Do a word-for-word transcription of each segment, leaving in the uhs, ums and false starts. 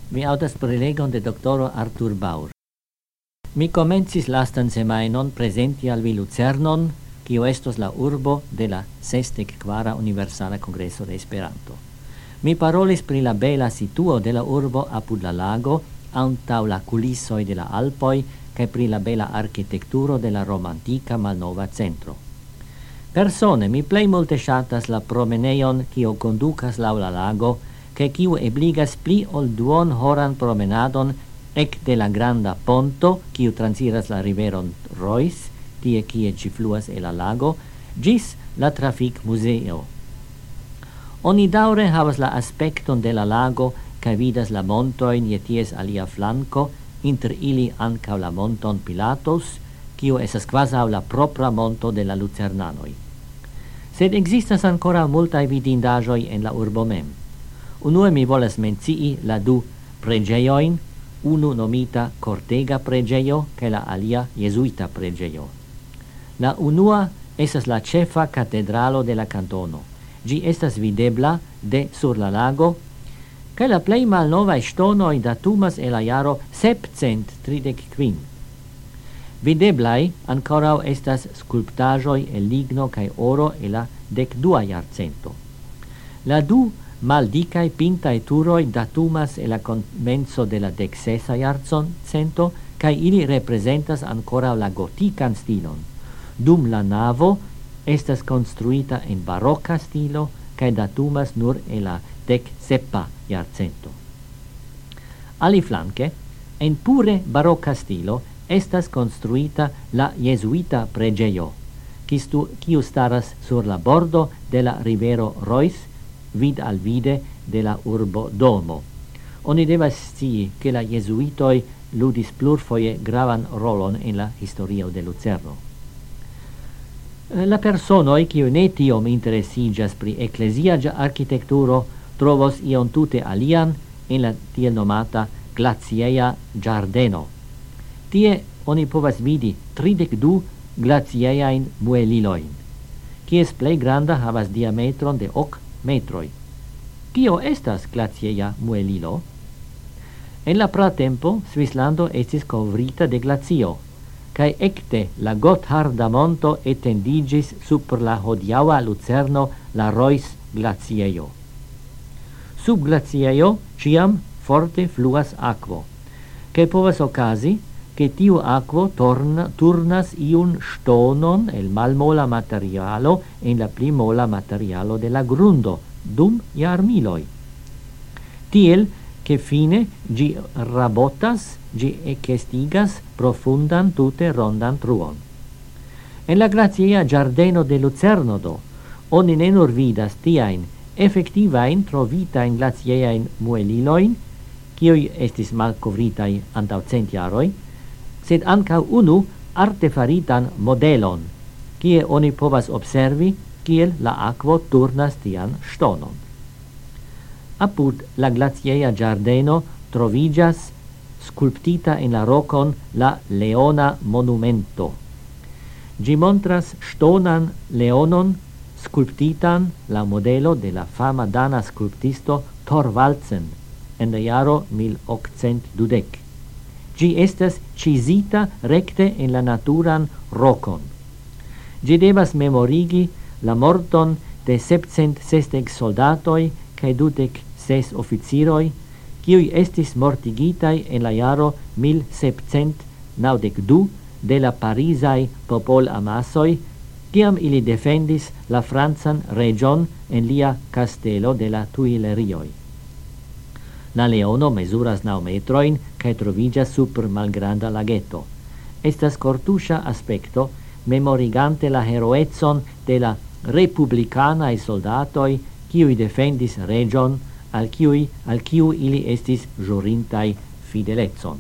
Mi audas prelegon de doctoro Arthur Baur. Mi comencis lastan semainon presenti al vi Lucernon, quio estos la urbo de la sestec quara Universala Congresso de Esperanto. Mi parolis pri la bela situo de la urbo apud la lago, antau la culissoi de la Alpoi, cae pri la bela architecturo de la romantica malnova centro. Persone mi plei multe shatas la promeneion quio conducas lau la lago, che quio ebligas pli ol duon horan promenadon ec de la granda ponto, quio transiras la riveron Rois, tie quie ci fluas e la lago, gis la trafic museo. Oni daure havas la aspecton de la lago, ca vidas la montoin je ties alia flanco, inter ili ancau la monton Pilatos, quio esas quasau la propra monto de la Lucernanoi. Sed existas ancora multae vidindajoi en la urbo mem. Unue mi volas mencii la du pregeioin, unu nomita Cortega pregeio, che la alia Jesuita pregeio. La unua esas la cefa catedralo de la cantono. Gi estas videbla de sur la lago, che la plei malnovae stonoi datumas e la jaro septcent tridec quin. Videblai ancorau estas sculptajoi el ligno cae oro e la dec dua jarcento. La du maldicai pintae turoi datumas e la comenzo de la dec sesa jarcento, cae ili representas ancora la gotican stilon. Dum la navo estas construita en barocca stilo, cae datumas nur e la dec sepa jarcento. Aliflanque, en pure barocca stilo, estas construita la Jesuita pregeio, quiu staras sur la bordo de la rivero Rois, vid al vide de la urbo domo. Oni devas scii che la Jesuitoi ludis plurfoje gravan rolon en la historio de Lucerno. La personoi qui ne tiom interesigas pri ecclesia architecturo trovos ion tute alian en la tiel nomata glacieia giardeno. Tie oni povas vidi tridec du glacieiain mueliloin, quies plei granda havas diametron de hoc metroi. Kio estas glacieia muelilo? En la pratempo, Svislando estis covrita de glacio, cae ecte la Gotharda monto etendigis super la hodiaua Lucerno la Rois glacieio. Sub glacieio ciam forte fluas aquo, che povas ocasi che tiu aquo torna, turnas iun stonon el malmola materialo en la pli mola materialo de la grundo, dum jarmiloi. Tiel che fine gi rabotas, gi ecestigas profundan tute rondan truon. En la glacieia giardeno de Lucernodo, oni ne nur vidas tiain effectivain trovitain glacieiain mueliloin, quioi estis malcovritai antau cent jaroi, sed ancau unu artefaritan modelon, kie oni povas observi kiel la aquo turnas tian stonon. Apud la glacieia giardeno trovigas sculptita in la rocon la Leona monumento. Gi montras stonan leonon sculptitan la modelo de la fama dana sculptisto Thorvaldsen en la jaro mil octcent dudec. Gi estas cisita recte en la naturan rocon. Gi devas memorigi la morton de septcent sestec soldatoi cae dudec ses officiroi, quiui estis mortigitai en la jaro mil septcent naudec du de la Parisai popol amasoi, ciam ili defendis la Franzan region en lia castelo de la Tuilerioi. La leono mesuras nau metroin cae trovigas super malgranda lageto. Estas cortuscia aspecto, memorigante la heroetson de la republicanae soldatoi quiui defendis region al quiui, al quiu ili estis jurintai fideletson.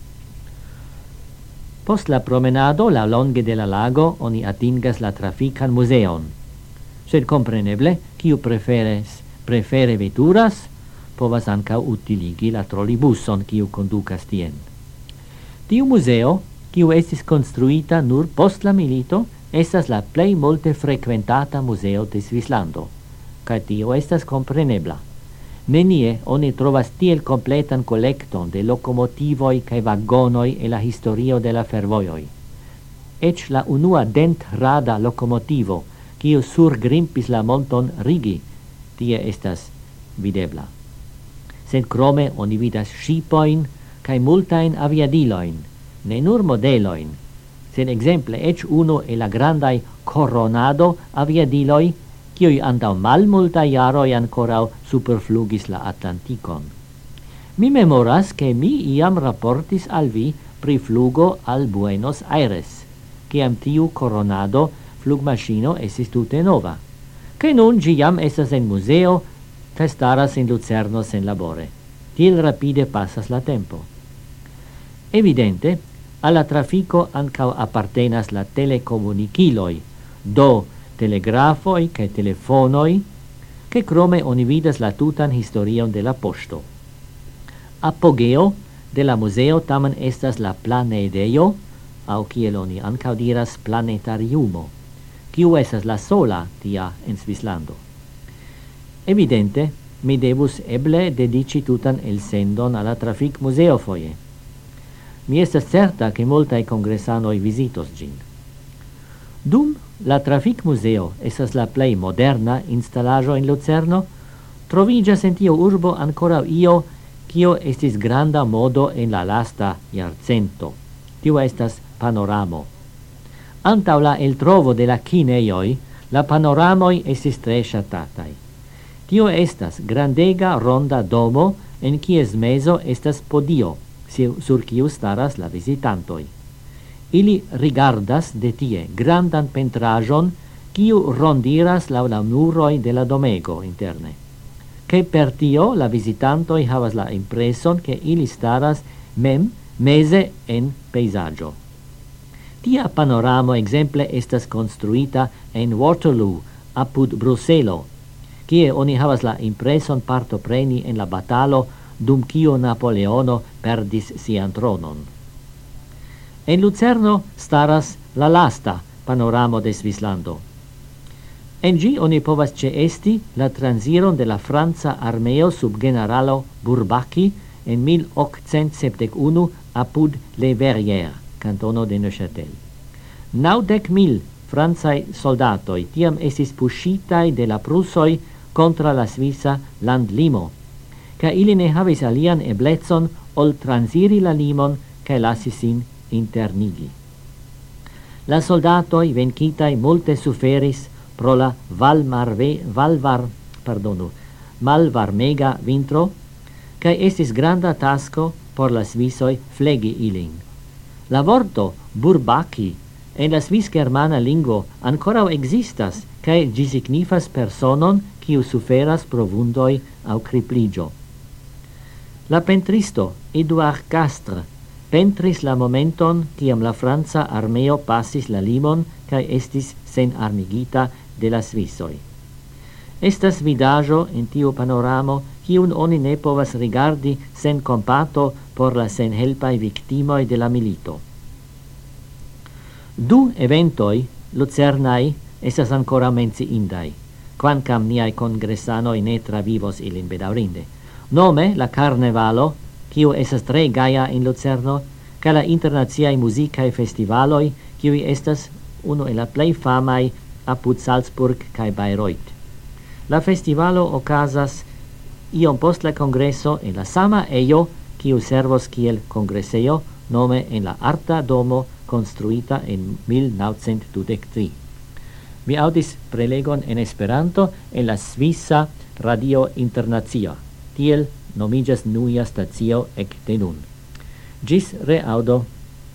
Post la promenado la longe de la lago oni atingas la trafican museon. Sed compreneble, quiu preferes, prefere veturas, povas ancau utiligi la trollibuson quiu conducas tien. Tiu museo, quiu estis construita nur post la milito, estas la plei multe frequentata museo de Svislando, cae tio estas comprenebla. Nenie oni trovas tiel completan collecton de locomotivoi cae vagonoi e la historio de la fervoioi. Ec la unua dent rada locomotivo, quiu sur grimpis la monton Rigi, tie estas videbla. Sed crome oni vidas shipoin cae multain aviadiloin, ne nur modeloin, sed exemple ec uno e la grandai Coronado aviadiloi, quiui antau mal multa iaroi ancorau superflugis la Atlanticon. Mi memoras che mi iam rapportis al vi pri flugo al Buenos Aires, ciam tiu Coronado flugmachino esis tute nova, che nun giam esas en museo, ca staras in Lucerno sen labore. Tiel rapide passas la tempo. Evidente, alla trafico ancau appartenas la telecomuniciloi, do telegrafoi cae telefonoi, che crome oni vidas la tutan historion de la posto. Apogeo de la museo tamen estas la planedeio, au kiel oni ancau diras planetariumo, kiu estas la sola tia en Svislando. Evidente, mi devus eble dedici tutan el sendon alla trafic museo foie. Mi estas certa che multae congressanoi visitos gin. Dum la trafic museo esas la plei moderna installajo in Lucerno, trovigas en tio urbo ancora io cio estis granda modo en la lasta iarcento. Tio estas panoramo. Antau la el trovo de la cineioi, la panoramoi estis tre shatatai. Tio estas grandega ronda domo en cies meso estas podio, sur quiu staras la visitantoi. Ili rigardas de tie grandan pentrajon quiu rondiras lau la muroi de la domego interne. Che per tio la visitantoi havas la impreson che ili staras mem mese en peisaggio. Tia panoramo exemple estas construita en Waterloo apud Bruselo, kie oni havas la impreson partopreni en la batalo dum cio Napoleono perdis sian tronon. En Lucerno staras la lasta panoramo de Svislando. En gi oni povas ceesti la transiron de la Franza armeo sub generalo Bourbaki en mil occent sepdec unu apud Le Verrières, cantono de Neuchâtel. Naudec mil Franzae soldatoi tiam estis puscitai de la Prusoi contra la Svisa landlimo, ca ili ne havis alian eblezzon ol transiri la limon ca lasisin internigi. La soldatoi vencitai multe suferis pro la valmarve, valvar, pardonu, malvarmega vintro, ca estis granda tasco por la Svisoi flegi ilin. La vorto Bourbaki en la svis-germana lingvo ancorau existas, ca gi signifas personon quiu suferas pro vundoi au cripligio. La pentristo Edouard Castres pentris la momenton ciam la Franza armeo passis la limon cae estis sen armigita de la Svisoi. Estas vidajo en tiu panoramo cium oni ne povas rigardi sen compato por la sen helpai victimoi de la milito. Du eventoi, lucernai, estas ancora menciindai, quancam niai congressanoi ne travivos ilin bedaurinde. Nome la Carnevalo, quiu esas tre gaia in Lucerno, ca la internaziai musicae festivaloi, quiui estas uno e la plei famai apud Salzburg cae Bayreuth. La festivalo ocasas iom post la congresso en la sama eio, quiu servos kiel congresseio, nome en la Arta Domo, construita en mil naucent dudec tri. Mi audis prelegon en Esperanto en la Svisa Radio Internazia. Tiel nomigas nuia stacio ec de nun. Gis reaudo.